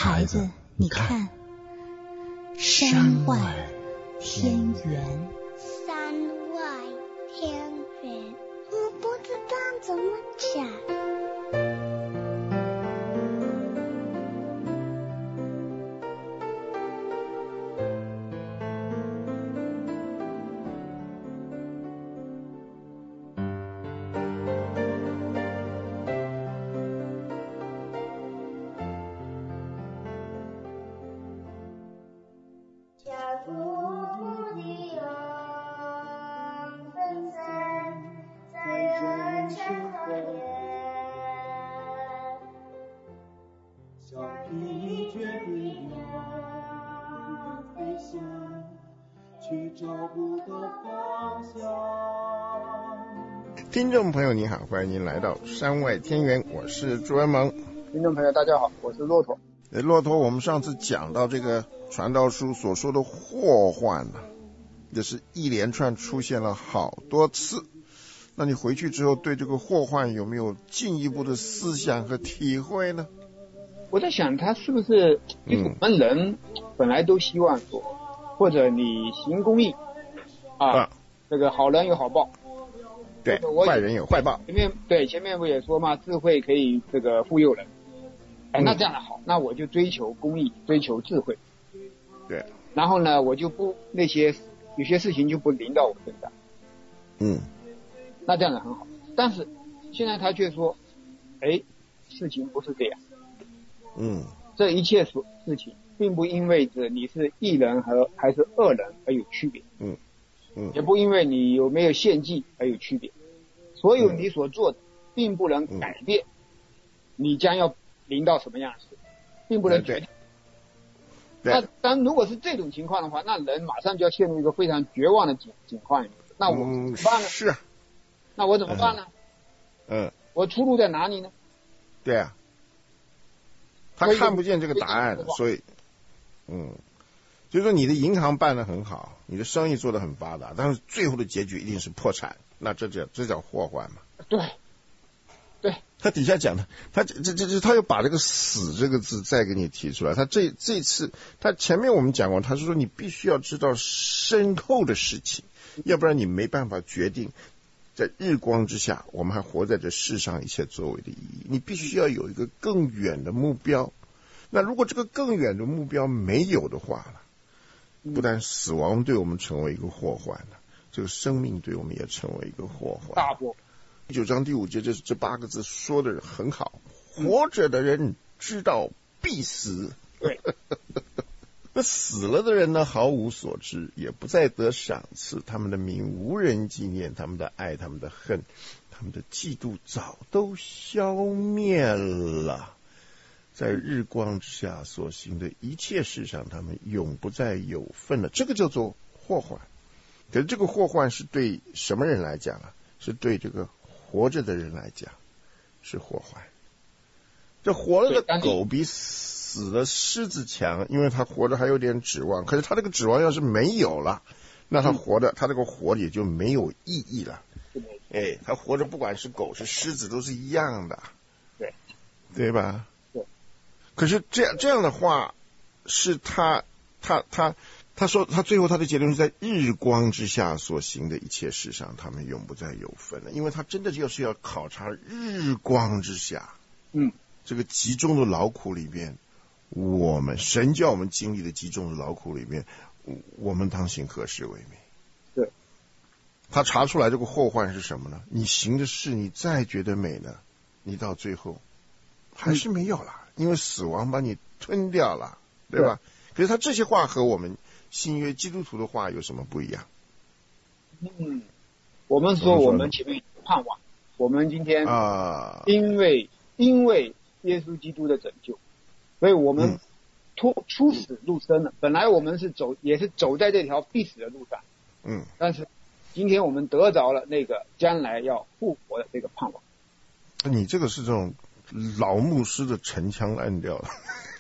孩子，你看，山外天圆。 山外天圆，我不知道怎么讲。 听众朋友您好，欢迎您来到山外天圆，我是朱文萌。 听众朋友大家好，我是骆驼。 骆驼，我们上次讲到这个传道书所说的祸患呢，这是一连串出现了好多次。那你回去之后对这个祸患有没有进一步的思想和体会呢？ 我在想他是不是我们人本来都希望说，或者你行公义这个好人有好报， 对，坏人有坏报。 前面不也说嘛，智慧可以这个护佑人。那这样的好，那我就追求公义，追求智慧。 对。 然后呢，我就不有些事情就不临到我身上。那这样的很好。但是现在他却说，事情不是这样。这一切事情并不因为着你是义人还是恶人而有区别。也不因为你有没有献祭而有区别。所有你所做的并不能改变你将要临到什么样的事，并不能决定。那当如果是这种情况的话，那人马上就要陷入一个非常绝望的境况里面。那我怎么办呢？ 是。 那我怎么办呢？我出路在哪里呢？ 对啊。他看不见这个答案，所以就是说你的银行办得很好，你的生意做得很发达，但是最后的结局一定是破产，那这叫祸患嘛？对。他底下讲的，他又把这个死这个字再给你提出来。他这次他前面我们讲过，他是说你必须要知道身后的事情，要不然你没办法决定在日光之下我们还活在这世上一切作为的意义。你必须要有一个更远的目标。那如果这个更远的目标没有的话，不但死亡对我们成为一个祸患了，这个生命对我们也成为一个祸患。 大祸。 9章第5节，这8个字说的很好。活着的人知道必死。 对。 那死了的人呢，毫无所知，也不再得赏赐，他们的名无人纪念，他们的爱，他们的恨，他们的嫉妒早都消灭了。在日光之下所行的一切事上，他们永不再有份了。这个叫做祸患。可是这个祸患是对什么人来讲啊？是对这个活着的人来讲是祸患。这活了的狗比死的狮子强，因为他活着还有点指望。可是他这个指望要是没有了，那他这个活也就没有意义了。他活着不管是狗是狮子都是一样的。对吧？可是这样的话，是他说他最后他的结论是在日光之下所行的一切事上，他们永不再有份了。因为他真的就是要考察日光之下，这个极重的劳苦里面，神叫我们经历的极重的劳苦里面，我们当行何事为美？ 对。 他查出来这个祸患是什么呢？你行的事你再觉得美呢，你到最后还是没有了。因为死亡把你吞掉了，对吧？可是他这些话和我们新约基督徒的话有什么不一样？ 我们说我们前面有盼望，我们今天因为耶稣基督的拯救，所以我们出死入生了。本来我们也是走在这条必死的路上，但是今天我们得着了那个将来要复活的这个盼望。 你这个是这种老牧师的陈腔滥调了。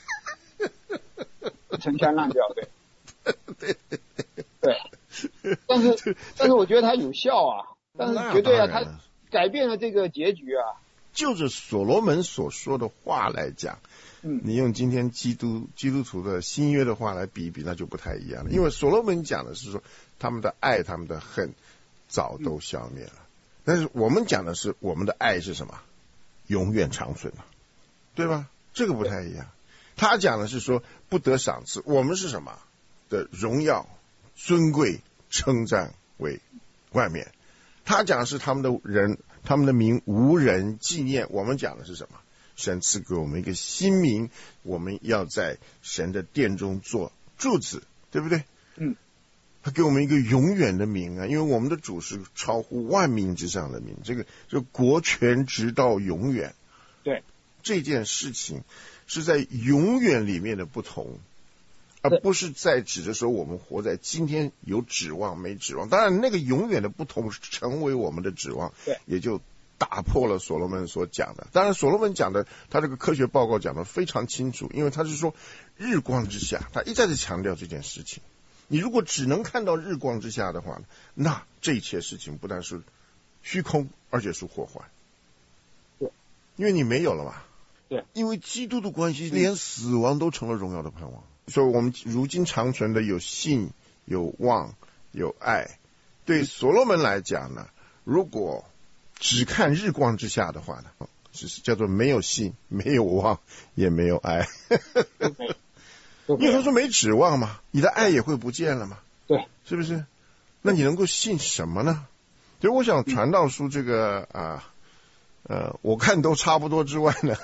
陈腔滥调，对。但是我觉得它有效啊，但是绝对啊，它改变了这个结局啊。 就着所罗门所说的话来讲，你用今天基督徒的新约的话来比一比，那就不太一样了。因为所罗门讲的是说他们的爱他们的恨早都消灭了，但是我们讲的是我们的爱是什么？永远长存了，对吧？这个不太一样。他讲的是说不得赏赐，我们是什么的荣耀尊贵称赞为冠冕。他讲的是他们的名无人纪念，我们讲的是什么？神赐给我们一个新名，我们要在神的殿中做柱子，对不对？他给我们一个永远的名啊，因为我们的主是超乎万民之上的名，这个国权直到永远。 对， 这件事情是在永远里面的不同，而不是在指着说我们活在今天有指望没指望。当然那个永远的不同成为我们的指望，也就打破了所罗门所讲的。当然所罗门讲的他这个科学报告讲的非常清楚，因为他是说日光之下，他一再的强调这件事情。你如果只能看到日光之下的话，那这一切事情不但是虚空，而且是祸患。 对， 因为你没有了嘛。 对， 因为基督的关系，连死亡都成了荣耀的盼望。所以我们如今长存的有信、有望、有爱。对所罗门来讲呢，如果只看日光之下的话呢，是叫做没有信、没有望，也没有爱。因为他说没指望嘛，你的爱也会不见了嘛， 对， 是不是？那你能够信什么呢？所以我想传道书这个我看都差不多之外呢，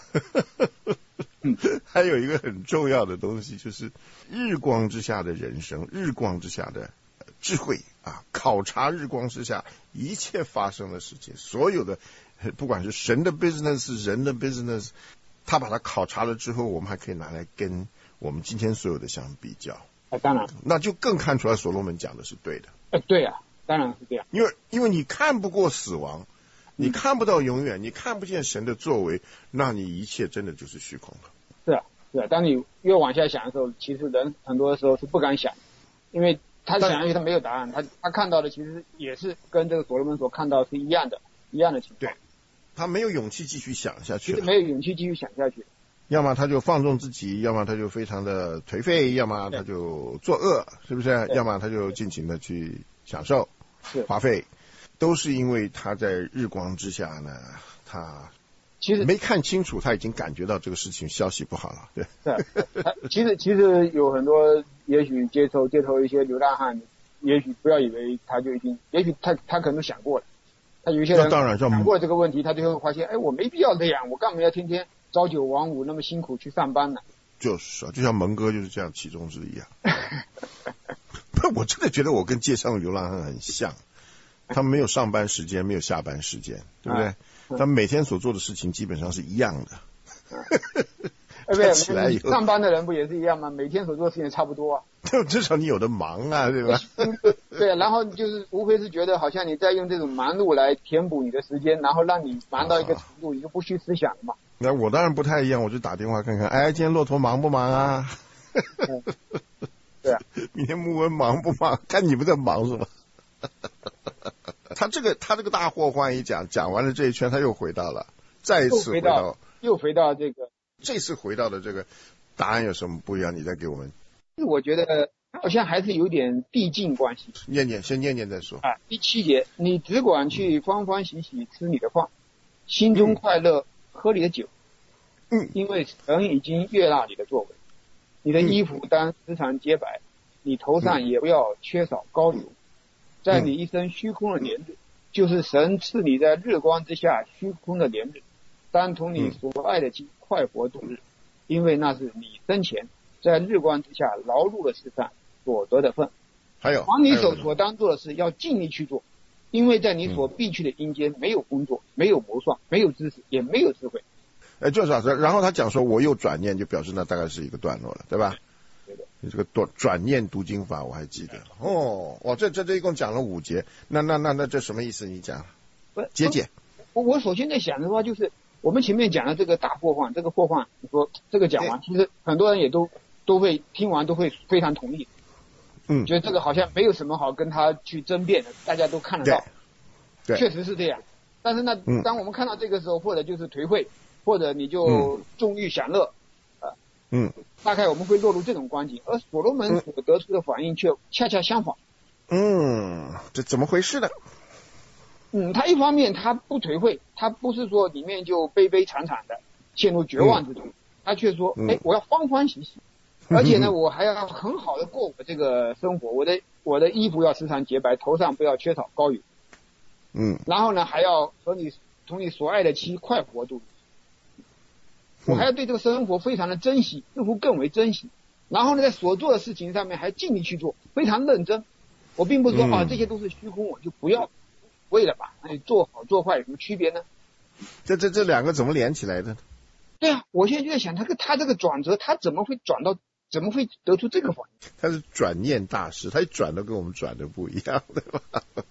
还有一个很重要的东西，就是日光之下的人生，日光之下的智慧啊，考察日光之下一切发生的事情，所有的不管是神的 business 人的 business， 他把它考察了之后，我们还可以拿来跟我们今天所有的相比较。 当然， 那就更看出来所罗门讲的是对的。 对啊，当然是这样。 因为你看不过死亡，你看不到永远，你看不见神的作为，那你一切真的就是虚空了。 是啊，当你越往下想的时候，其实人很多的时候是不敢想，因为他想下去他没有答案，他看到的其实也是跟这个所罗门所看到的是一样的情况。 对，他没有勇气继续想下去了， 没有勇气继续想下去。 要么他就放纵自己，要么他就非常的颓废，要么他就作恶，是不是？要么他就尽情的去享受花费，都是因为他在日光之下呢，他其实没看清楚，他已经感觉到这个事情消息不好了。对， 其实有很多，也许街头一些流浪汉，也许不要以为他就已经，也许他可能想过了，他有一些人想过这个问题，他最后发现，我没必要这样，我干嘛要天天朝九晚五那么辛苦去上班呢？ 就是啊，就像蒙哥就是这样其中之一啊。我真的觉得我跟街上的流浪汉很像，他们没有上班时间，没有下班时间，对不对？他们每天所做的事情基本上是一样的。 起来以后，上班的人不也是一样吗？每天所做的事情差不多啊。 至少你有的忙啊，对吧？ 对，然后就是无非是觉得好像你在用这种忙碌来填补你的时间，然后让你忙到一个程度，你就不虚思想了嘛。 那我当然不太一样，我就打电话看看，今天骆驼忙不忙啊？ 对啊， 明天木文忙不忙？看你们在忙什么。他这个大祸患一讲完了这一圈，他又回到了，再一次又回到这个， 这次回到的这个答案有什么不一样？你再给我们。 我觉得好像还是有点递进关系。 先念念再说。 第7节，你只管去欢欢喜喜吃你的饭，心中快乐喝你的酒。因为神已经悦纳你的作为，你的衣服当时常洁白，你头上也不要缺少膏油。在你一生虚空的年日，就是神赐你在日光之下虚空的年日，当同你所爱的快活度日，因为那是你生前在日光之下劳碌的事上所得的份。 还有往你所当做的事要尽力去做，因为在你所必去的阴间没有工作，没有谋算，没有知识，也没有智慧。 就是啊，然后他讲说我又转念，就表示那大概是一个段落了，对吧？ 对的。 你这个转念读经法我还记得。这一共讲了5节，那这什么意思？你讲解。 我首先在想的话，就是我们前面讲的这个大祸患，这个祸患，你说这个讲完，其实很多人也都会听完都会非常同意。觉得这个好像没有什么好跟他去争辩的，大家都看得到。 对， 确实是这样。 但是呢，当我们看到这个时候，或者就是颓废，或者你就纵欲享乐，大概我们会落入这种光景。而所罗门所得出的反应却恰恰相反。 这怎么回事呢？ 他一方面他不颓废，他不是说里面就悲悲惨惨的陷入绝望之中，他却说，我要欢欢喜喜，而且呢，我还要很好的过我这个生活，我的衣服要时常洁白，头上不要缺少膏油，然后呢，还要同你所爱的妻快活度日，我还要对这个生活非常的珍惜，似乎更为珍惜，然后呢，在所做的事情上面还尽力去做，非常认真。我并不是说这些都是虚空，我就不要为了吧，做好做坏有什么区别呢？ 这两个怎么连起来的呢？ 对啊，我现在就在想，他这个转折，他怎么会得出这个反应？ 他是转念大师，他转的跟我们转的不一样，对吧？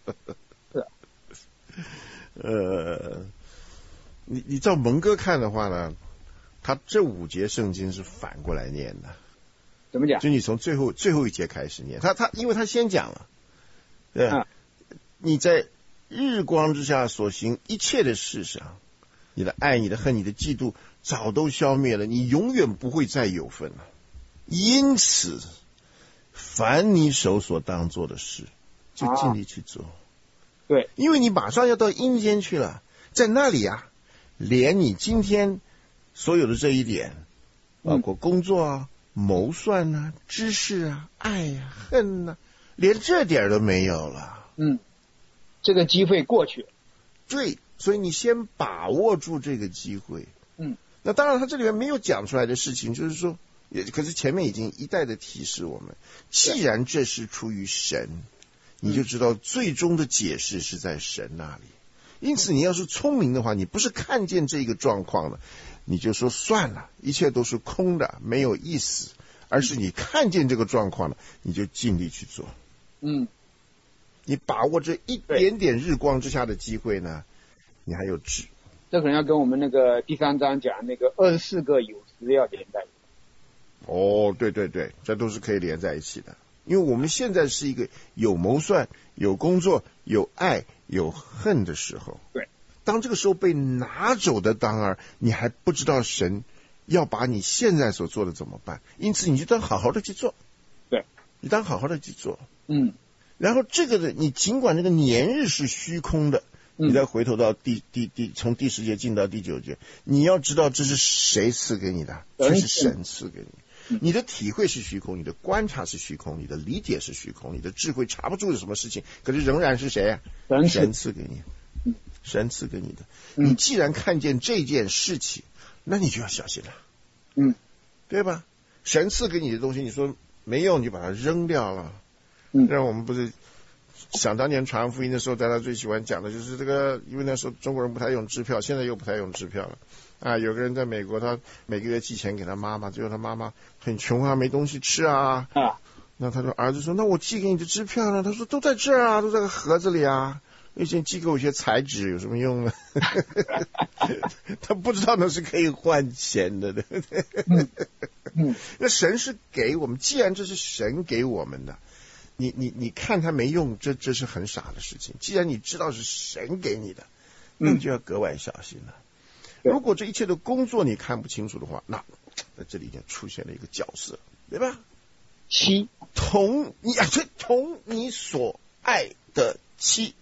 是。你照蒙哥看的话呢，他这5节圣经是反过来念的。 怎么讲？ 就你从最后一节开始念，因为他先讲了，对吧？你在日光之下所行一切的事上，你的爱、你的恨、你的嫉妒早都消灭了，你永远不会再有份了。因此，凡你手所当做的事，就尽力去做。 对， 因为你马上要到阴间去了，在那里连你今天所有的这一点，包括工作啊、谋算啊、知识啊、爱啊、恨啊，连这点都没有了。 这个机会过去了。 对，所以你先把握住这个机会。那当然他这里面没有讲出来的事情，就是说，可是前面已经一再的提示我们，既然这是出于神，你就知道最终的解释是在神那里。因此你要是聪明的话，你不是看见这个状况了，你就说算了，一切都是空的，没有意思，而是你看见这个状况了，你就尽力去做。你把握这一点点日光之下的机会呢，你还有智。 这可能要跟我们那个第3章讲那个24个有时要连在一起。 对，这都是可以连在一起的。因为我们现在是一个有谋算、有工作、有爱、有恨的时候。 对， 当这个时候被拿走的当儿，你还不知道神要把你现在所做的怎么办，因此你就当好好的去做。 对， 你当好好的去做。然后这个的，你尽管这个年日是虚空的，你再回头到从第10节进到第9节，你要知道这是谁赐给你的？这是神赐给你。你的体会是虚空，你的观察是虚空，你的理解是虚空，你的智慧查不住有什么事情，可是仍然是谁神赐给你，神赐给你的。你既然看见这件事情，那你就要小心了，对吧？神赐给你的东西，你说没用，你就把它扔掉了。让我们不是想当年传福音的时候，大家最喜欢讲的就是这个，因为那时候中国人不太用支票，现在又不太用支票了。有个人在美国，他每个月寄钱给他妈妈，最后他妈妈很穷没东西吃那他说儿子说，那我寄给你的支票呢？他说都在这儿都在个盒子里以前寄给我一些彩纸有什么用呢？他不知道那是可以换钱的，对不对？那神是给我们，既然这是神给我们的，你看他没用，这是很傻的事情。既然你知道是神给你的，那你就要格外小心了。如果这一切的工作你看不清楚的话，那在这里就出现了一个角色，对吧？ 妻， 同你所爱的妻，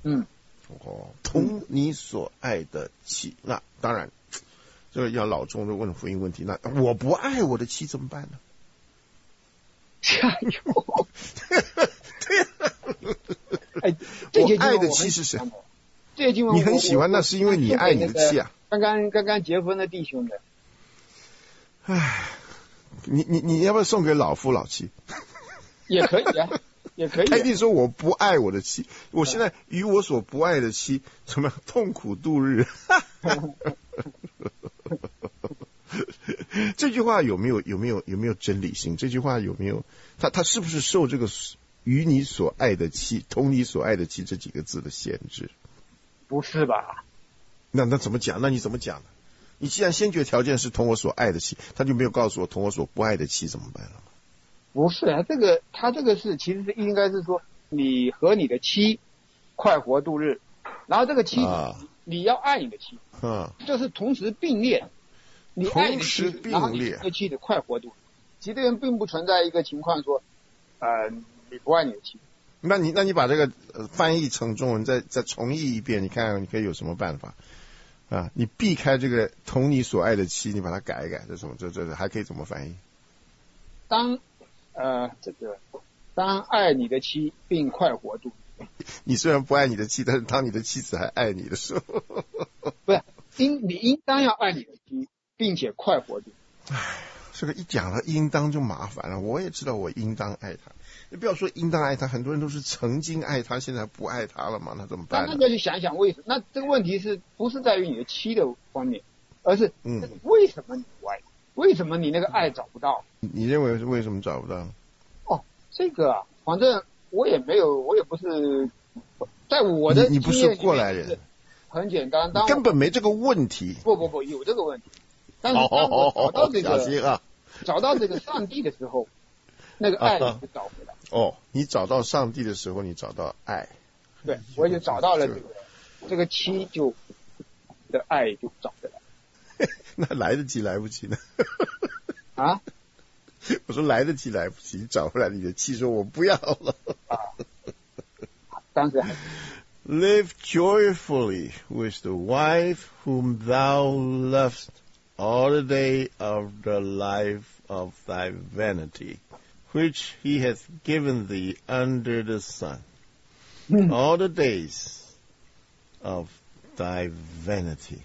同你所爱的妻。那当然，这个要老中的问福音问题，那我不爱我的妻怎么办呢？ 加油！ 我爱的妻是谁？ 这句话你很喜欢，那是因为你爱你的妻刚刚结婚的弟兄的。 你要不要送给老夫老妻？ 也可以也可以。 他一定说我不爱我的妻，我现在与我所不爱的妻怎么痛苦度日？这句话有没有真理性？这句话有没有他是不是受这个与你所爱的妻、同你所爱的妻这几个字的限制？ 不是吧？ 那怎么讲？那你怎么讲呢？你既然先决条件是同我所爱的妻，他就没有告诉我同我所不爱的妻怎么办了吗？ 不是他这个是其实是应该是说你和你的妻快活度日，然后这个妻你要爱你的妻，这是同时并列。你爱你的妻子，然后你的妻子快活度日。其实并不存在一个情况说，你不爱你的妻子。 那你把这个翻译成中文再重译一遍，你看看你可以有什么办法啊？你避开这个同你所爱的妻，你把它改一改，这还可以怎么翻译？ 当爱你的妻并快活度日。 你虽然不爱你的妻，但是当你的妻子还爱你的时候， 不是你应当要爱你的妻，并且快活度日。 这个一讲了应当就麻烦了。我也知道我应当爱他，你不要说应当爱他，很多人都是曾经爱他，现在不爱他了嘛，那怎么办呢？ 那就去想想为什么？那这个问题不是在于你的妻的方面，而是为什么你不爱他？为什么你那个爱找不到？ 你认为是为什么找不到？ 这个反正我也不是在我的你不是过来人， 很简单， 根本没这个问题。 不有这个问题，但是当我找到这个找到这个上帝的时候，那个爱就找回来。 你找到上帝的时候，你找到爱。 对，我就找到了这个妻的爱就找回来。 那来得及来不及呢？ 啊？ 我说来得及来不及，找回来你的妻说我不要了。 当时还 Live joyfully with the wife whom thou lovest all the day of the life of thy vanity, which he hath given thee under the sun, all the days of thy vanity.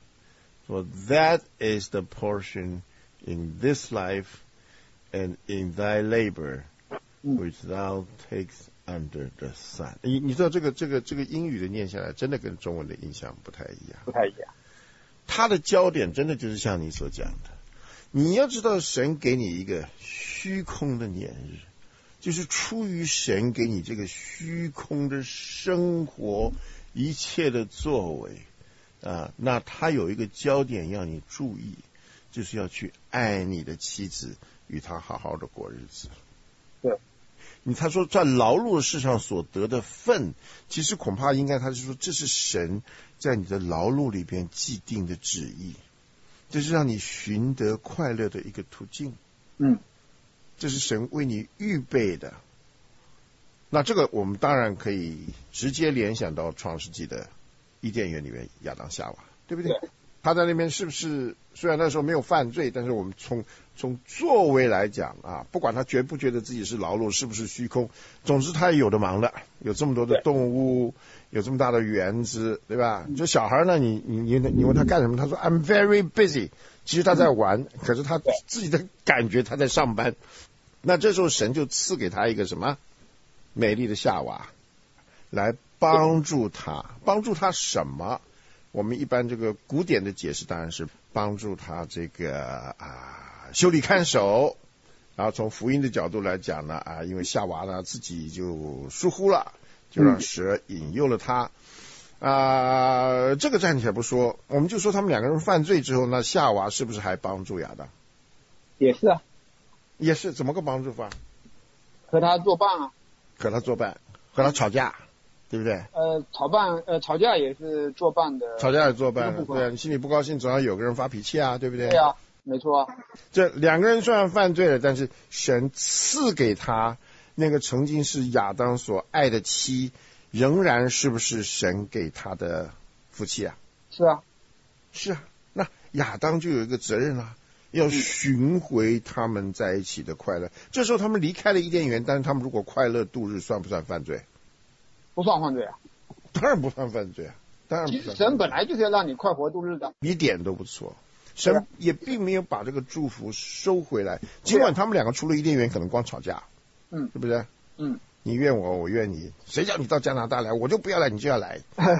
For that is the portion in this life and in thy labor, which thou takest under the sun. 你知道这个英语的念下来，真的跟中文的印象不太一样。 不太一样。 它的焦点真的就是像你所讲的，你要知道神给你一个虚空的年日，就是出于神给你这个虚空的生活一切的作为啊，那他有一个焦点要你注意，就是要去爱你的妻子，与他好好的过日子。 对， 他说在劳碌的事上所得的份，其实恐怕应该他是说这是神在你的劳碌里边既定的旨意，这是让你寻得快乐的一个途径。这是神为你预备的。那这个我们当然可以直接联想到创世纪的伊甸园里面亚当夏娃，对不对？他在那边是不是虽然那时候没有犯罪，但是我们从作为来讲啊，不管他觉不觉得自己是劳碌，是不是虚空，总之他也有的忙的，有这么多的动物，有这么大的园子，对吧？就小孩呢，你问他干什么，他说 I'm very busy， 其实他在玩，可是他自己的感觉他在上班。那这时候神就赐给他一个什么美丽的夏娃来帮助他什么？我们一般这个古典的解释当然是帮助他这个修理看守，然后从福音的角度来讲呢因为夏娃呢自己就疏忽了，就让蛇引诱了他这个暂且不说，我们就说他们两个人犯罪之后，那夏娃是不是还帮助亚当？ 也是啊， 也是。怎么个帮助法？ 和他作伴啊， 和他吵架，对不对？ 吵架也是作伴的， 吵架也作伴的，对啊，你心里不高兴，总要有个人发脾气啊，对不对？ 对啊，没错啊。 这两个人虽然犯罪了，但是神赐给他那个曾经是亚当所爱的妻，仍然是不是神给他的夫妻啊？ 是啊， 是啊。那亚当就有一个责任啊，要寻回他们在一起的快乐。这时候他们离开了伊甸园，但是他们如果快乐度日，算不算犯罪？ 不算犯罪啊， 当然不算犯罪啊，当然不算犯罪。 其实神本来就是要让你快活度日的， 一点都不错。神也并没有把这个祝福收回来，尽管他们两个除了伊甸园可能光吵架，对不对？你怨我，我怨你，谁叫你到加拿大来，我就不要来，你就要来。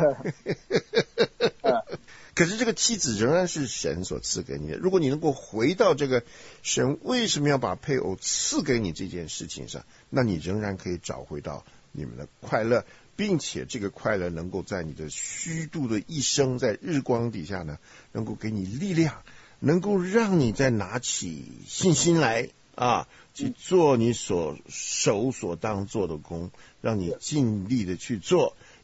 可是这个妻子仍然是神所赐给你的。如果你能够回到这个神为什么要把配偶赐给你这件事情上，那你仍然可以找回到你们的快乐，并且这个快乐能够在你的虚度的一生，在日光底下呢，能够给你力量，能够让你再拿起信心来去做你手所当做的工，让你尽力的去做，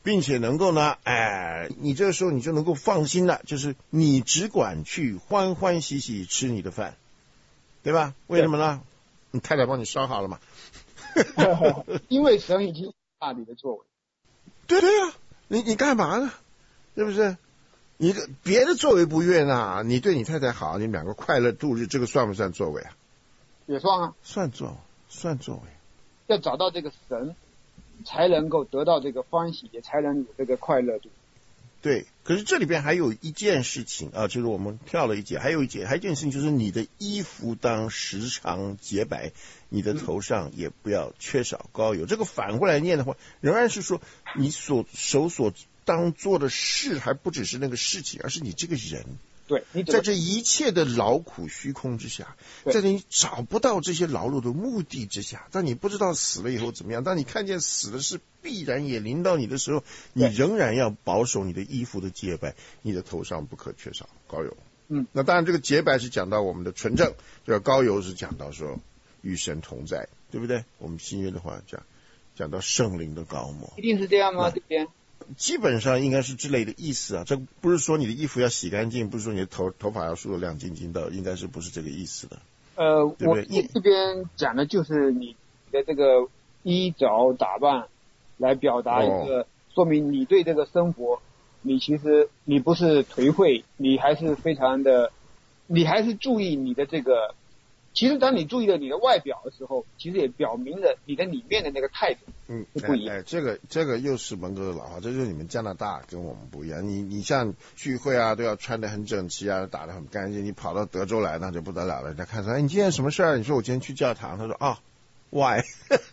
并且能够呢，你这个时候你就能够放心了，就是你只管去欢欢喜喜吃你的饭，对吧？为什么呢？你太太帮你烧好了嘛。 因为神已经大你的作为。 对啊，你干嘛呢？是不是？你别的作为不悦呢？你对你太太好，你们两个快乐度日，这个算不算作为啊？ 也算啊， 算作为。 要找到这个神，才能够得到这个欢喜，也才能有这个快乐度。 对，可是这里边还有一件事情啊，就是我们跳了一节，还有一件事情就是你的衣服当时常洁白，你的头上也不要缺少膏油。这个反过来念的话，仍然是说你手所当做的事，还不只是那个事情，而是你这个人。 对， 在这一切的劳苦虚空之下，在你找不到这些劳碌的目的之下，当你不知道死了以后怎么样，当你看见死的事必然也临到你的时候，你仍然要保守你的衣服的洁白，你的头上不可缺少膏油。那当然这个洁白是讲到我们的纯正，这个膏油是讲到说与神同在，对不对？我们新约的话讲到圣灵的膏抹， 一定是这样吗？这边基本上应该是之类的意思啊，这不是说你的衣服要洗干净，不是说你的头发要梳得亮晶晶的，应该是不是这个意思的。对不对？ 我这边讲的就是你的这个衣着打扮，来表达一个说明你对这个生活，你其实你不是颓废，你还是非常的，你还是注意你的这个。其实当你注意了你的外表的时候，其实也表明了你的里面的那个态度是不一样。 这个又是蒙哥的老话，这就是你们加拿大跟我们不一样。你像聚会啊，都要穿得很整齐啊，打得很干净。你跑到德州来，那就不得了了。人家看说，你今天什么事儿？你说我今天去教堂。他说why？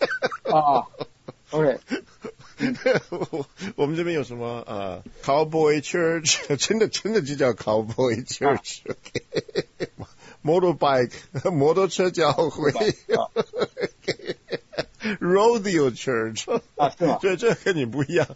OK。 我们这边有什么Cowboy Church， 真的就叫 Cowboy Church。Motorbike 摩托车教会，Rodeo Church 是吗？ 这跟你不一样。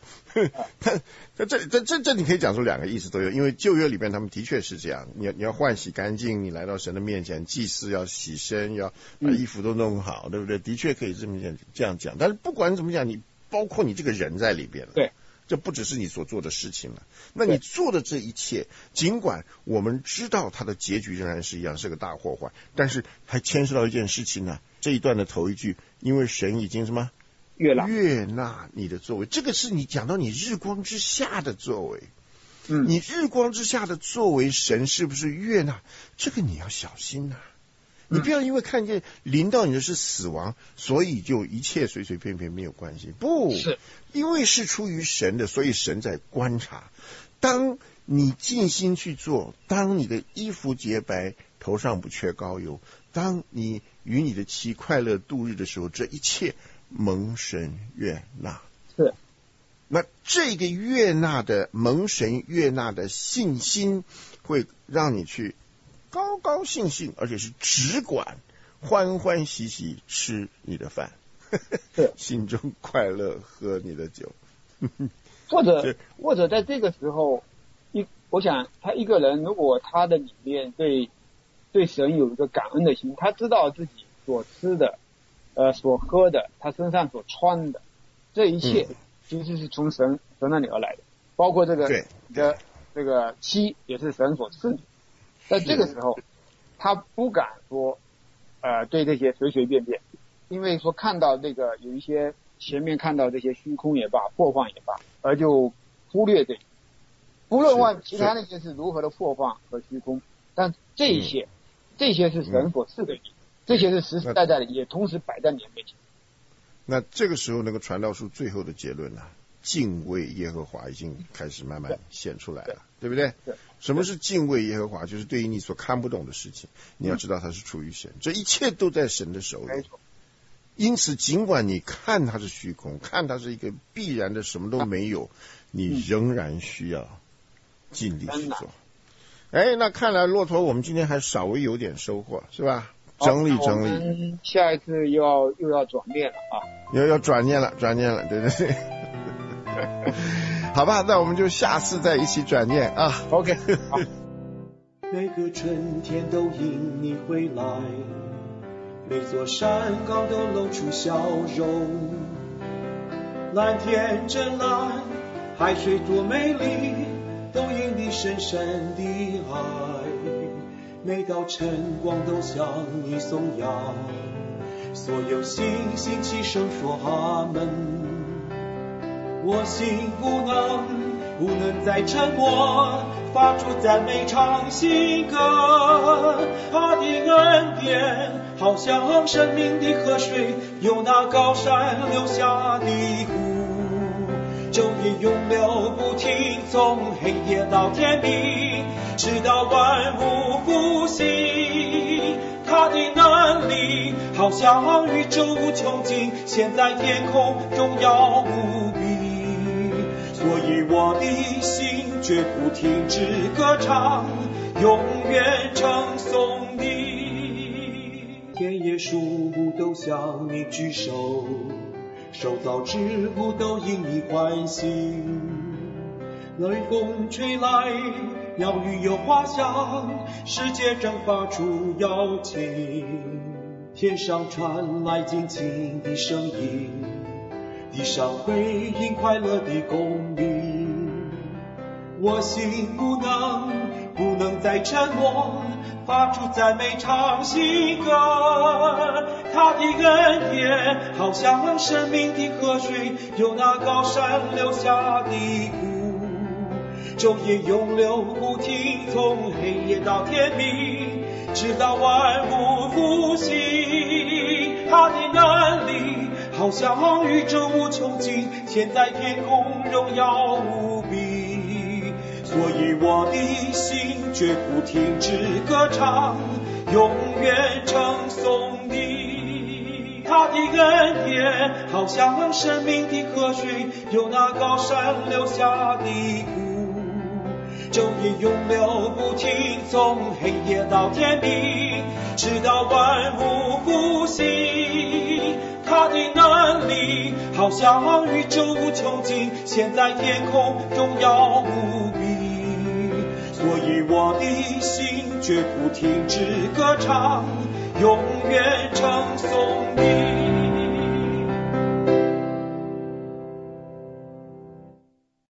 这你可以讲出两个意思都有，因为旧约里面他们的确是这样，你要换洗干净，你来到神的面前，祭司要洗身，要把衣服都弄好，对不对？的确可以这样讲，但是不管怎么讲，你包括你这个人在里边了。 对。 这不只是你所做的事情了，那你做的这一切，尽管我们知道它的结局仍然是一样，是个大祸患，但是还牵涉到一件事情呢。这一段的头一句，因为神已经什么悦纳你的作为，这个是你讲到你日光之下的作为。你日光之下的作为，神是不是悦纳？这个你要小心啊。你不要因为看见临到你的是死亡，所以就一切随随便便没有关系。不是，因为是出于神的，所以神在观察。当你尽心去做，当你的衣服洁白，头上不缺膏油，当你与你的妻快乐度日的时候，这一切蒙神悦纳。 是， 那这个悦纳的蒙神悦纳的信心，会让你去高高兴兴，而且是只管欢欢喜喜吃你的饭，心中快乐喝你的酒。 或者在这个时候，我想他一个人如果他的里面对神有一个感恩的心，他知道自己所吃的所喝的，他身上所穿的这一切其实是从神那里而来的，包括这个你的这个妻也是神所赐的。在这个时候，他不敢说，对这些随随便便，因为说看到这个有一些前面看到这些虚空也罢，破坏也罢，而就忽略这，不论其他那些是如何的破坏和虚空，但这些是神所赐给你，这些是实实在在的，也同时摆在你的面前。 那这个时候，那个传道书最后的结论呢？敬畏耶和华已经开始慢慢显出来了，对不对？什么是敬畏耶和华？就是对于你所看不懂的事情，你要知道它是出于神，这一切都在神的手里。因此，尽管你看它是虚空，看它是一个必然的什么都没有，你仍然需要尽力去做。那看来骆驼我们今天还稍微有点收获，是吧？整理。我们下一次又要转念了啊！ 要转念了，对对对。好吧，那我们就下次再一起转念啊。 OK， 好。 每个春天都因你回来，每座山岗都露出笑容。蓝天真蓝， 海水多美丽，都因你深深的爱。每道晨光都向你颂扬，所有星星齐声说阿门。我心不能再沉默，发出赞美唱新歌。他的恩典好像生命的河水，由那高山流下的湖，昼夜永流不停，从黑夜到天明，直到万物复兴。他的能力好像宇宙无穷尽，现在天空荣耀无比。所以我的心绝不停止歌唱，永远称颂你。天野树木都向你举手，受造之物都因你欢喜。雷风吹来，鸟语有花香，世界正发出邀请。天上传来静静的声音，地上回应快乐的公鸣。我心不能再沉默，发出赞美唱新歌。他的恩典好像生命的河水，由那高山流下的湖，昼夜永流不停，从黑夜到天明，直到万物复兴。他的能力好像宇宙无穷尽，现在天空荣耀无比。所以我的心绝不停止歌唱，永远称颂你。他的恩典好像生命的河水，由那高山流下的湖，昼夜永流不停，从黑夜到天明，直到万物复兴。他的能力好像宇宙无穷尽，现在天空荣耀无比。所以我的心绝不停止歌唱，永远称颂你。